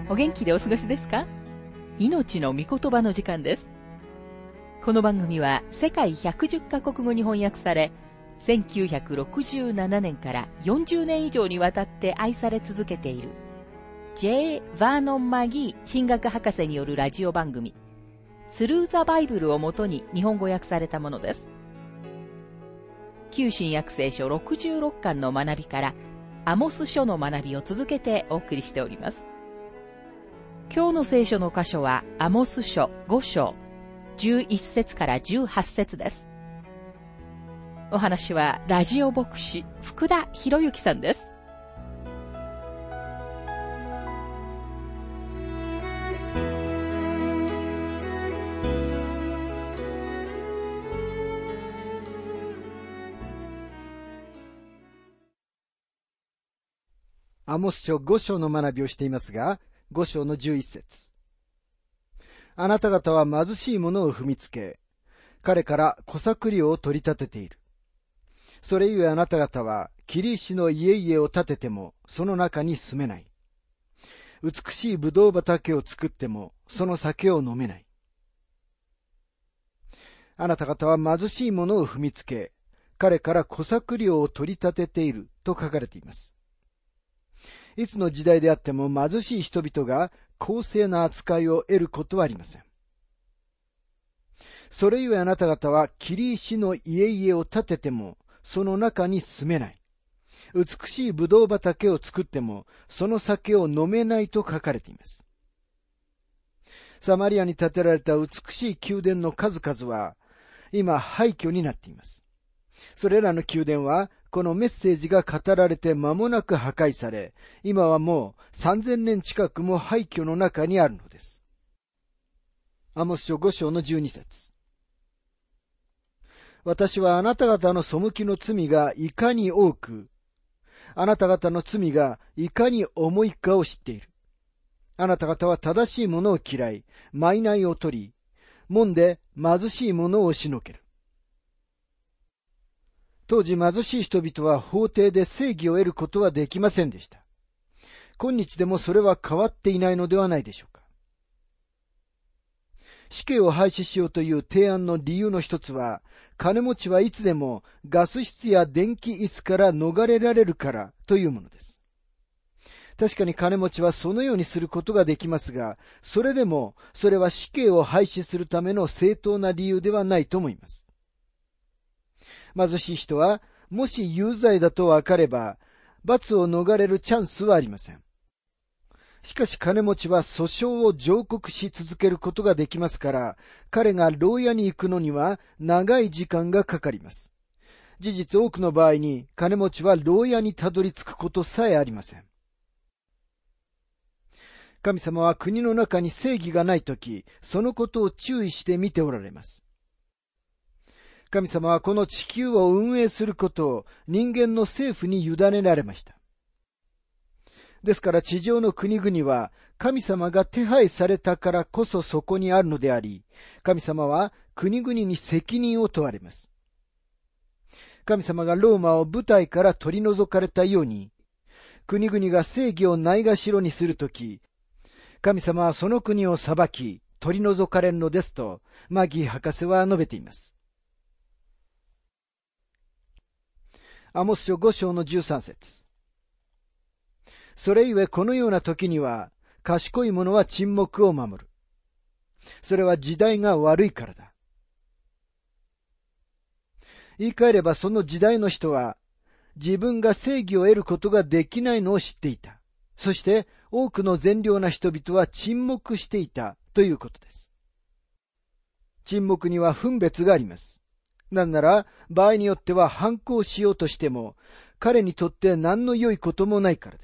お元気でお過ごしですか？命の御言葉の時間です。この番組は世界110カ国語に翻訳され、1967年から40年以上にわたって愛され続けている J. バーノン・マギー神学博士によるラジオ番組スルー・ザ・バイブルをもとに日本語訳されたものです。旧新約聖書66巻の学びからアモス書の学びを続けてお送りしております。今日の聖書の箇所はアモス書5章11節から18節です。お話はラジオ牧師福田博之さんです。 アモス書5章の学びをしていますが、5章の11節。あなた方は貧しい者を踏みつけ、彼から小作料を取り立てている。それゆえあなた方は、切り石の家々を建てても、その中に住めない。美しいブドウ畑を作っても、その酒を飲めない。あなた方は貧しい者を踏みつけ、彼から小作料を取り立てていると書かれています。いつの時代であっても貧しい人々が公正な扱いを得ることはありません。それゆえあなた方は切り石の家々を建ててもその中に住めない。美しいブドウ畑を作ってもその酒を飲めないと書かれています。サマリアに建てられた美しい宮殿の数々は今廃墟になっています。それらの宮殿はこのメッセージが語られて間もなく破壊され、今はもう3000年近くも廃墟の中にあるのです。アモス書5章の12節。私はあなた方の背きの罪がいかに多く、あなた方の罪がいかに重いかを知っている。あなた方は正しいものを嫌い、賄を取り、門で貧しいものを押しのける。当時貧しい人々は法廷で正義を得ることはできませんでした。今日でもそれは変わっていないのではないでしょうか。死刑を廃止しようという提案の理由の一つは、金持ちはいつでもガス室や電気椅子から逃れられるからというものです。確かに金持ちはそのようにすることができますが、それでもそれは死刑を廃止するための正当な理由ではないと思います。貧しい人は、もし有罪だとわかれば、罰を逃れるチャンスはありません。しかし金持ちは訴訟を上告し続けることができますから、彼が牢屋に行くのには長い時間がかかります。事実多くの場合に金持ちは牢屋にたどり着くことさえありません。神様は国の中に正義がないとき、そのことを注意して見ておられます。神様はこの地球を運営することを人間の政府に委ねられました。ですから地上の国々は神様が手配されたからこそそこにあるのであり、神様は国々に責任を問われます。神様がローマを舞台から取り除かれたように、国々が正義をないがしろにするとき、神様はその国を裁き、取り除かれるのですと、マギー博士は述べています。アモス書5章の13節。それゆえこのような時には、賢い者は沈黙を守る。それは時代が悪いからだ。言い換えればその時代の人は、自分が正義を得ることができないのを知っていた。そして多くの善良な人々は沈黙していたということです。沈黙には分別があります。なんなら、場合によっては反抗しようとしても、彼にとって何の良いこともないからです。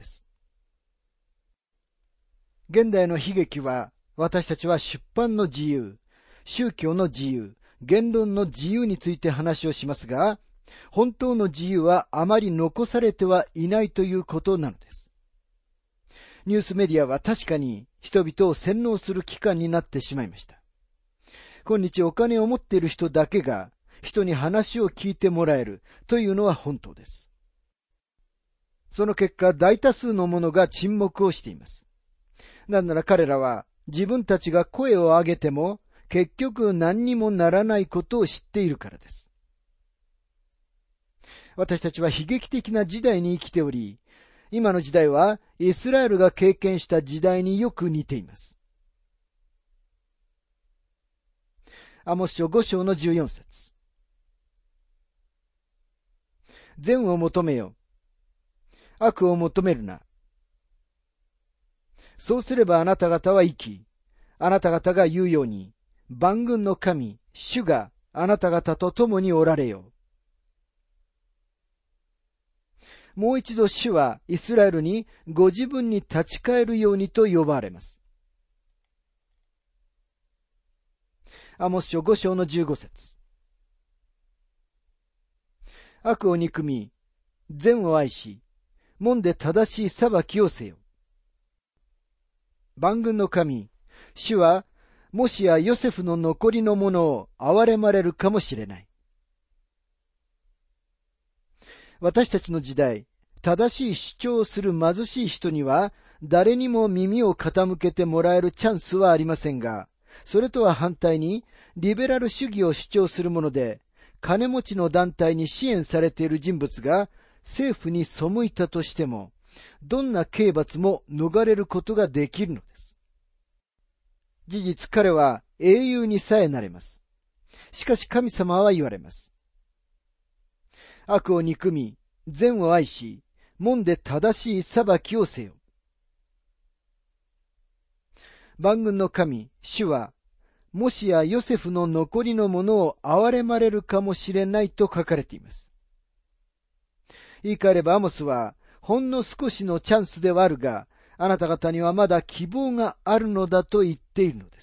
現代の悲劇は、私たちは出版の自由、宗教の自由、言論の自由について話をしますが、本当の自由はあまり残されてはいないということなのです。ニュースメディアは確かに人々を洗脳する機関になってしまいました。今日お金を持っている人だけが、人に話を聞いてもらえるというのは本当です。その結果、大多数の者が沈黙をしています。 なんなら彼らは自分たちが声を上げても結局何にもならないことを知っているからです。私たちは悲劇的な時代に生きており、今の時代はイスラエルが経験した時代によく似ています。アモス書5章の14節。善を求めよ。悪を求めるな。そうすればあなた方は生き、あなた方が言うように、万軍の神、主があなた方と共におられよ。もう一度主はイスラエルにご自分に立ち返るようにと呼ばれます。アモス書5章の15節。悪を憎み、善を愛し、門で正しい裁きをせよ。万軍の神、主は、もしやヨセフの残りのものを憐れまれるかもしれない。私たちの時代、正しい主張をする貧しい人には、誰にも耳を傾けてもらえるチャンスはありませんが、それとは反対に、リベラル主義を主張するもので、金持ちの団体に支援されている人物が政府に背いたとしても、どんな刑罰も逃れることができるのです。事実彼は英雄にさえなれます。しかし神様は言われます。悪を憎み、善を愛し、門で正しい裁きをせよ。万軍の神、主は、もしやヨセフの残りのものを憐れまれるかもしれないと書かれています。言い換えればアモスは、ほんの少しのチャンスではあるが、あなた方にはまだ希望があるのだと言っているのです。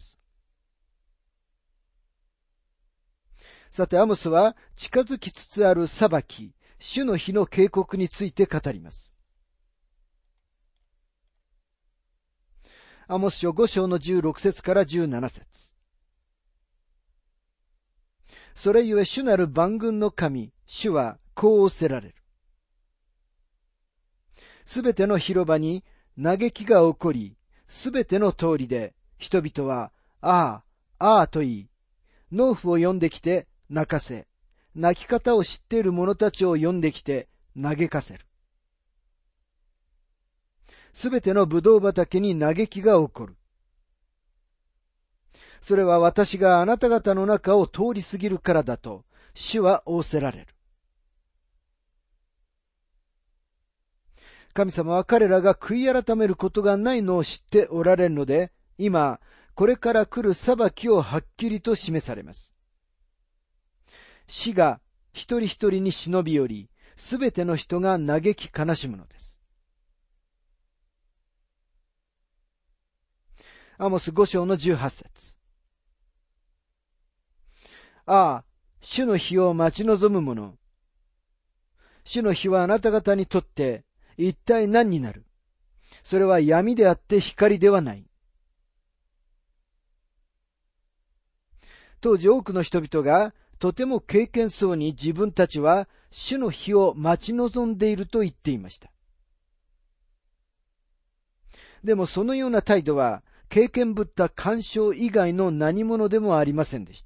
さて、アモスは近づきつつある裁き、主の日の警告について語ります。アモス書5章の16節から17節。それゆえ主なる万軍の神、主はこう仰せられる。すべての広場に嘆きが起こり、すべての通りで人々は、ああ、ああと言い、農夫を呼んできて泣かせ、泣き方を知っている者たちを呼んできて嘆かせる。すべてのブドウ畑に嘆きが起こる。それは私があなた方の中を通り過ぎるからだと、主は仰せられる。神様は彼らが悔い改めることがないのを知っておられるので、今、これから来る裁きをはっきりと示されます。死が一人一人に忍び寄り、すべての人が嘆き悲しむのです。アモス5章の18節。ああ、主の日を待ち望む者。主の日はあなた方にとって一体何になる？それは闇であって光ではない。当時多くの人々がとても敬虔そうに自分たちは主の日を待ち望んでいると言っていました。でもそのような態度は敬虔ぶった干渉以外の何者でもありませんでした。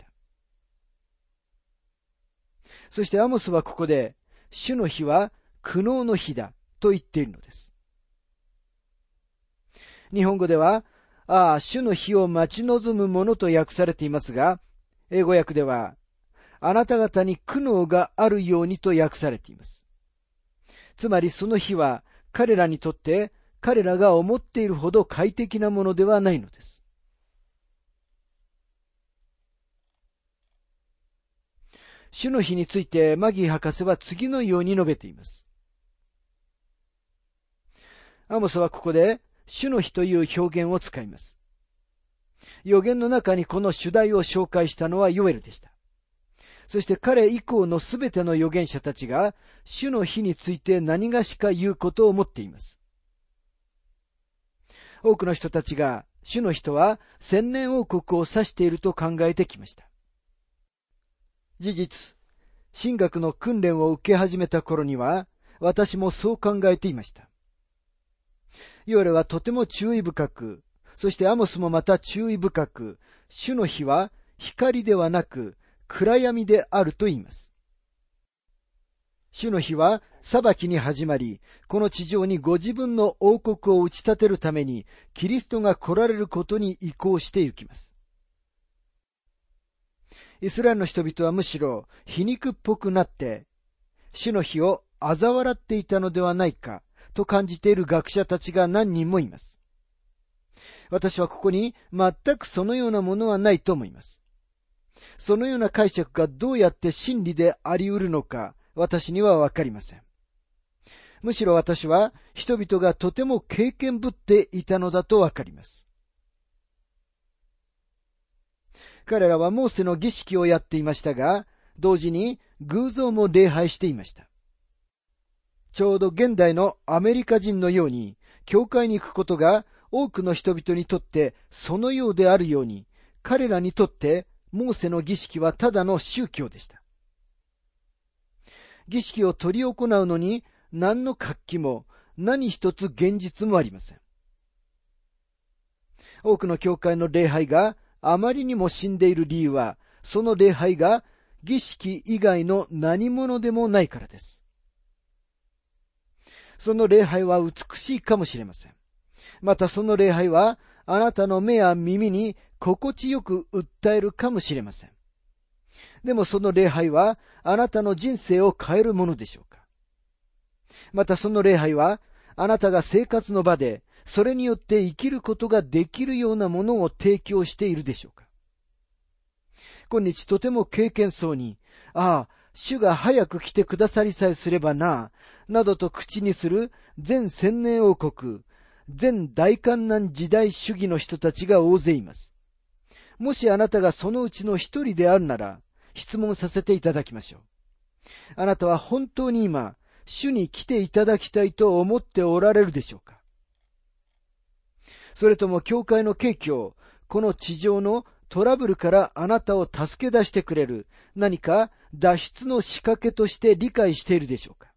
そしてアモスはここで、主の日は苦悩の日だと言っているのです。日本語では、ああ、主の日を待ち望むものと訳されていますが、英語訳では、あなた方に苦悩があるようにと訳されています。つまりその日は彼らにとって彼らが思っているほど快適なものではないのです。主の日についてマギー博士は次のように述べています。アモスはここで主の日という表現を使います。預言の中にこの主題を紹介したのはヨエルでした。そして彼以降のすべての預言者たちが主の日について何がしか言うことを思っています。多くの人たちが主の日とは千年王国を指していると考えてきました。事実、神学の訓練を受け始めた頃には私もそう考えていました。ヨエルはとても注意深く、 そしてアモスもまた注意深く、主の日は光ではなく暗闇であると言います。主の日は裁きに始まり、この地上にご自分の王国を打ち立てるために、キリストが来られることに移行してゆきます。イスラエルの人々はむしろ皮肉っぽくなって、主の日を嘲笑っていたのではないかと感じている学者たちが何人もいます。私はここに全くそのようなものはないと思います。そのような解釈がどうやって真理であり得るのか、私にはわかりません。むしろ私は人々がとても経験ぶっていたのだとわかります。彼らはモーセの儀式をやっていましたが、同時に偶像も礼拝していました。ちょうど現代のアメリカ人のように、教会に行くことが多くの人々にとってそのようであるように、彼らにとってモーセの儀式はただの宗教でした。儀式を執り行うのに何の活気も何一つ現実もありません。多くの教会の礼拝があまりにも死んでいる理由は、その礼拝が儀式以外の何者でもないからです。その礼拝は美しいかもしれません。またその礼拝はあなたの目や耳に心地よく訴えるかもしれません。でもその礼拝はあなたの人生を変えるものでしょうか。またその礼拝はあなたが生活の場でそれによって生きることができるようなものを提供しているでしょうか。今日とても敬虔そうに、ああ、主が早く来てくださりさえすればな、などと口にする全千年王国、全大観難時代主義の人たちが大勢います。もしあなたがそのうちの一人であるなら、質問させていただきましょう。あなたは本当に今、主に来ていただきたいと思っておられるでしょうか。それとも教会の景況を、この地上のトラブルからあなたを助け出してくれる何か脱出の仕掛けとして理解しているでしょうか。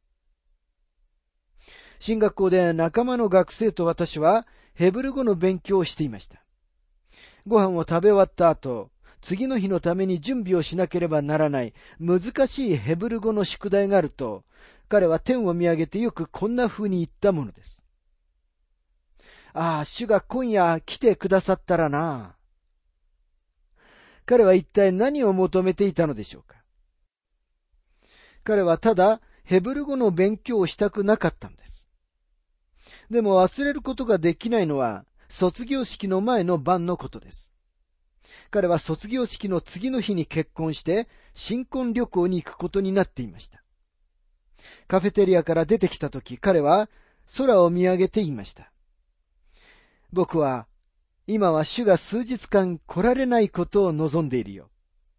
進学校で仲間の学生と私はヘブル語の勉強をしていました。ご飯を食べ終わった後、次の日のために準備をしなければならない難しいヘブル語の宿題があると、彼は天を見上げてよくこんな風に言ったものです。ああ、主が今夜来てくださったらな。彼は一体何を求めていたのでしょうか。彼はただヘブル語の勉強をしたくなかったのです。でも忘れることができないのは卒業式の前の晩のことです。彼は卒業式の次の日に結婚して新婚旅行に行くことになっていました。カフェテリアから出てきたとき、彼は空を見上げて言いました。僕は今は主が数日間来られないことを望んでいるよ。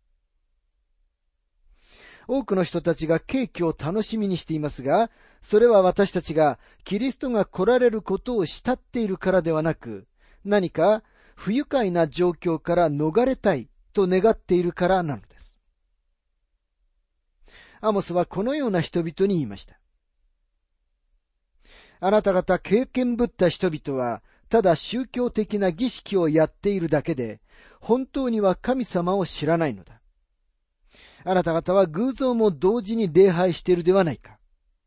多くの人たちが景気を楽しみにしていますが、それは私たちがキリストが来られることを慕っているからではなく、何か不愉快な状況から逃れたいと願っているからなのです。アモスはこのような人々に言いました。あなた方経験ぶった人々は、ただ宗教的な儀式をやっているだけで、本当には神様を知らないのだ。あなた方は偶像も同時に礼拝しているではないか。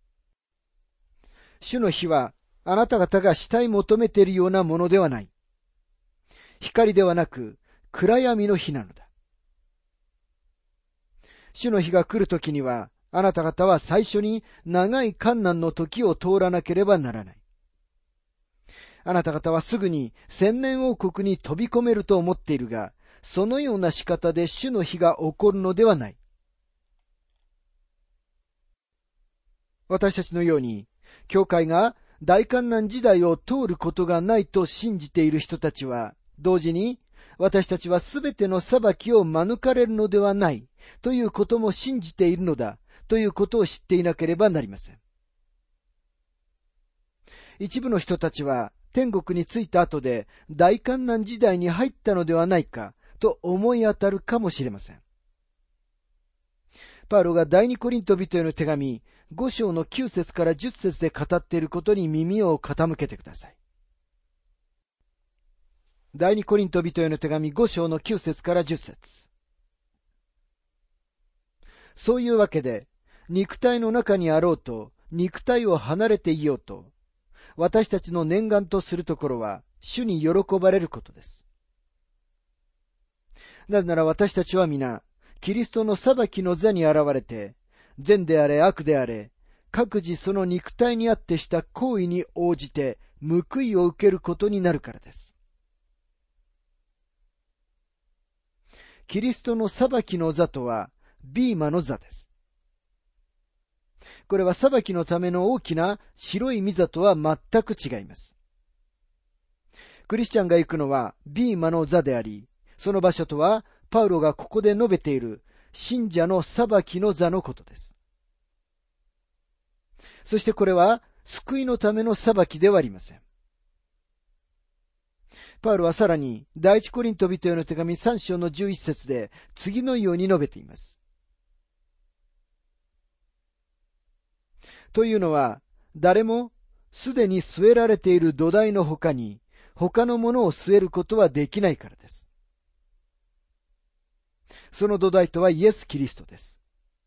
主の日はあなた方が慕い求めているようなものではない。光ではなく暗闇の日なのだ。主の日が来るときには、あなた方は最初に長い患難の時を通らなければならない。あなた方はすぐに千年王国に飛び込めると思っているが、そのような仕方で主の日が起こるのではない。私たちのように、教会が大患難時代を通ることがないと信じている人たちは、同時に私たちはすべての裁きを免れるのではないということも信じているのだということを知っていなければなりません。一部の人たちは天国に着いた後で大患難時代に入ったのではないかと思い当たるかもしれません。パウロが第二コリント人への手紙5章の9節から10節で語っていることに耳を傾けてください。 第二コリント人への手紙5章の9節から10節。そういうわけで、肉体の中にあろうと、肉体を離れていようと、私たちの念願とするところは、主に喜ばれることです。なぜなら私たちは皆、キリストの裁きの座に現れて、善であれ悪であれ、各自その肉体にあってした行為に応じて報いを受けることになるからです。キリストの裁きの座とは、ビーマの座です。これは裁きのための大きな白い御座とは全く違います。クリスチャンが行くのはビーマの座であり、その場所とはパウロがここで述べている信者の裁きの座のことです。そしてこれは救いのための裁きではありません。パウロはさらに第一コリント人への手紙3章の11節で次のように述べています。というのは、誰もすでに据えられている土台の他に他のものを据えることはできないからです。その土台とはイエス・キリストです。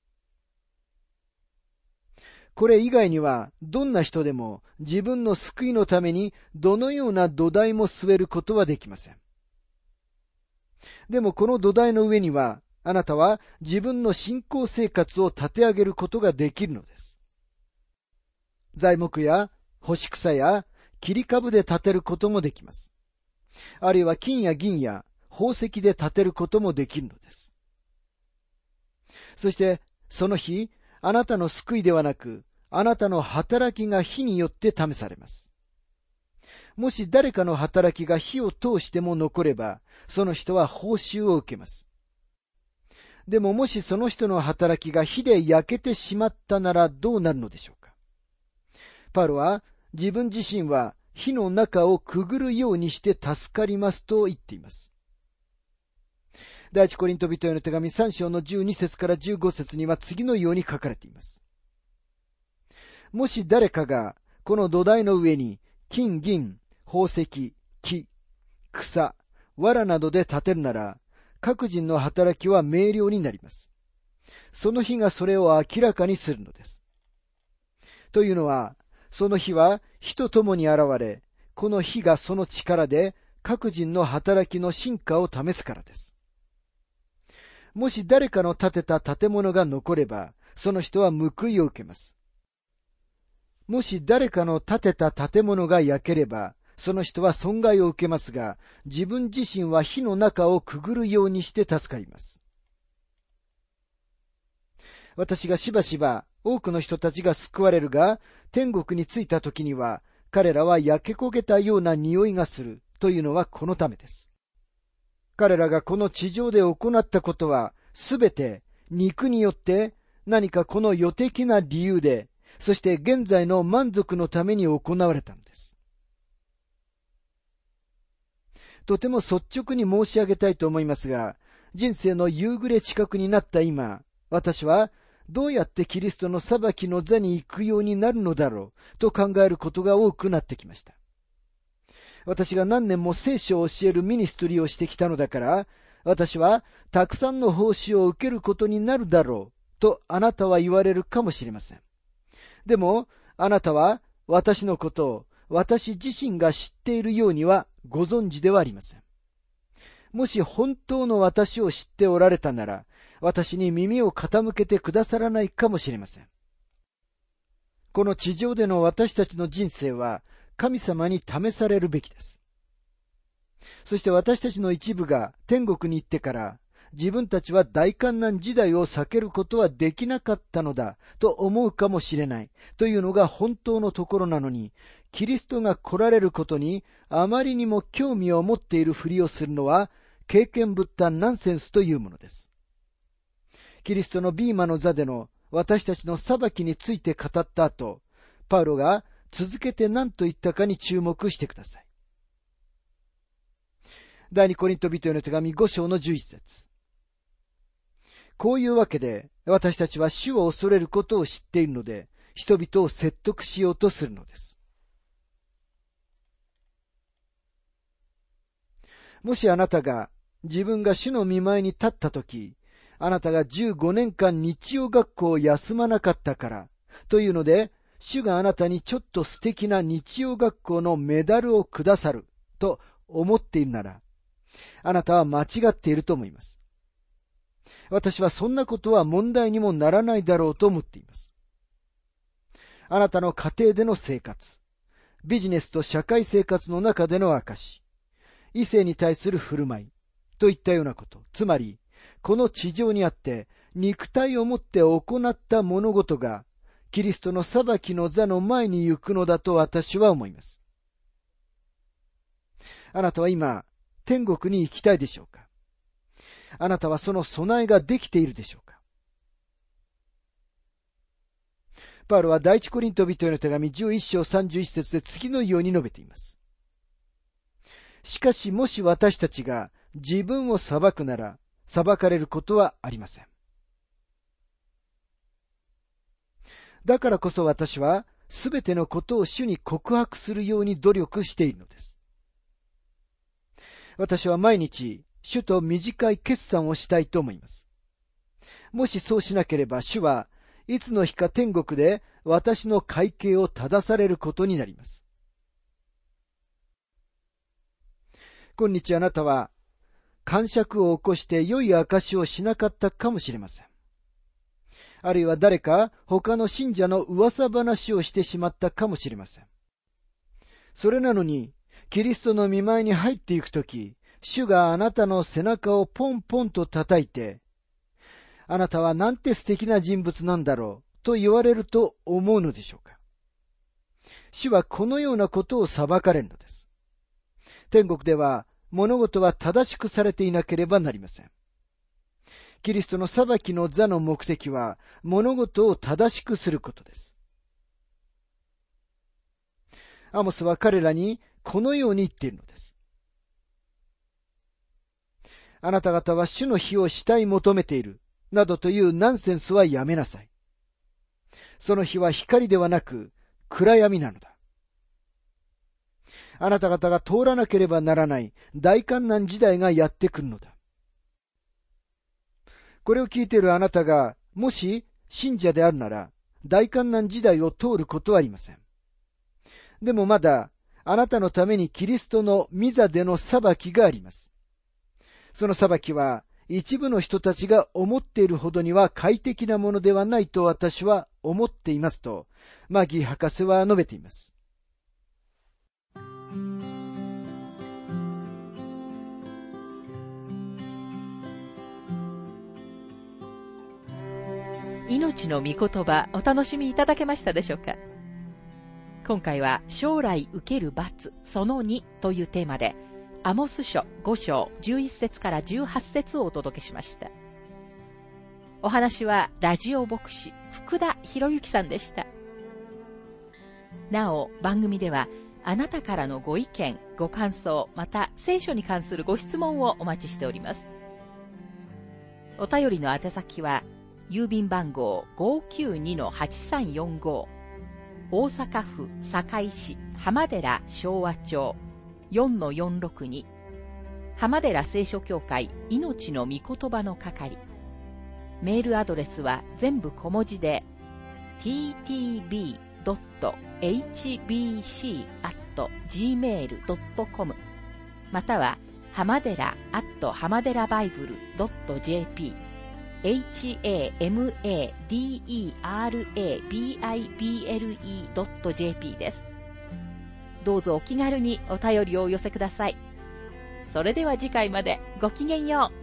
これ以外にはどんな人でも自分の救いのためにどのような土台も据えることはできません。でもこの土台の上にはあなたは自分の信仰生活を立て上げることができるのです。材木や干し草や切り株で立てることもできます。あるいは金や銀や宝石で立てることもできるのです。そしてその日、あなたの救いではなく、あなたの働きが火によって試されます。もし誰かの働きが火を通しても残れば、その人は報酬を受けます。でももしその人の働きが火で焼けてしまったならどうなるのでしょうか。パウロは自分自身は火の中をくぐるようにして助かりますと言っています。第一コリント人への手紙3章の12節から15節には次のように書かれています。もし誰かがこの土台の上に金、銀、宝石、木、草、藁などで建てるなら、各人の働きは明瞭になります。その日がそれを明らかにするのです。というのは、その日は火と共に現れ、この火がその力で各人の働きの真価を試すからです。もし誰かの建てた建物が残れば、その人は報いを受けます。もし誰かの建てた建物が焼ければ、その人は損害を受けますが、自分自身は火の中をくぐるようにして助かります。私がしばしば多くの人たちが救われるが、天国に着いた時には、彼らは焼け焦げたような匂いがするというのはこのためです。彼らがこの地上で行ったことは、すべて肉によって何かこの予的な理由で、そして現在の満足のために行われたのです。とても率直に申し上げたいと思いますが、人生の夕暮れ近くになった今、私はどうやってキリストの裁きの座に行くようになるのだろうと考えることが多くなってきました。私が何年も聖書を教えるミニストリーをしてきたのだから、私はたくさんの報酬を受けることになるだろうとあなたは言われるかもしれません。でもあなたは私のことを私自身が知っているようにはご存知ではありません。もし本当の私を知っておられたなら、私に耳を傾けてくださらないかもしれません。この地上での私たちの人生は神様に試されるべきです。そして私たちの一部が天国に行ってから自分たちは大患難時代を避けることはできなかったのだと思うかもしれないというのが本当のところなのに、キリストが来られることにあまりにも興味を持っているふりをするのは経験ぶったナンセンスというものです。キリストのビーマの座での私たちの裁きについて語った後、パウロが続けて何と言ったかに注目してください。第二コリント人への手紙5章の11節。こういうわけで私たちは主を恐れることを知っているので、人々を説得しようとするのです。 もしあなたが自分が主の御前に立ったとき、あなたが15年間日曜学校を休まなかったからというので、主があなたにちょっと素敵な日曜学校のメダルをくださると思っているなら、あなたは間違っていると思います。私はそんなことは問題にもならないだろうと思っています。あなたの家庭での生活、ビジネスと社会生活の中での証、異性に対する振る舞いといったようなこと、つまりこの地上にあって肉体をもって行った物事がキリストの裁きの座の前に行くのだと私は思います。あなたは今天国に行きたいでしょうか？あなたはその備えができているでしょうか？パウロは第一コリント人への手紙11章31節で次のように述べています。しかしもし私たちが自分を裁くなら裁かれることはありません。だからこそ私はすべてのことを主に告白するように努力しているのです。私は毎日主と短い決算をしたいと思います。もしそうしなければ主はいつの日か天国で私の会計を正されることになります。今日あなたは癇癪を起こして良い証しをしなかったかもしれません。あるいは誰か他の信者の噂話をしてしまったかもしれません。それなのにキリストの御前に入っていくとき、主があなたの背中をポンポンと叩いて、あなたはなんて素敵な人物なんだろうと言われると思うのでしょうか。主はこのようなことを裁かれるのです。天国では物事は正しくされていなければなりません。キリストの裁きの座の目的は物事を正しくすることです。アモスは彼らにこのように言っているのです。あなた方は主の日を慕い求めているなどというナンセンスはやめなさい。その日は光ではなく暗闇なのだ。あなた方が通らなければならない大患難時代がやってくるのだ。これを聞いているあなたがもし信者であるなら大患難時代を通ることはありません。でもまだあなたのためにキリストの御座での裁きがあります。その裁きは一部の人たちが思っているほどには快適なものではないと私は思っていますと、マギー博士は述べています。 命の御言葉、お楽しみいただけましたでしょうか？今回は将来受ける罰その2というテーマで、アモス書5章11節から18節をお届けしました。お話はラジオ牧師福田博之さんでした。なお番組ではあなたからのご意見ご感想、また聖書に関するご質問をお待ちしております。お便りの宛先は郵便番号 592-8345 大阪府堺市浜寺昭和町 4-462 浜寺聖書協会命の御言葉の係。メールアドレスは全部小文字で ttb.hbc@gmail.com または浜寺浜寺バイブル .jp hamaderabible.jp です。どうぞお気軽にお便りをお寄せください。それでは次回までごきげんよう。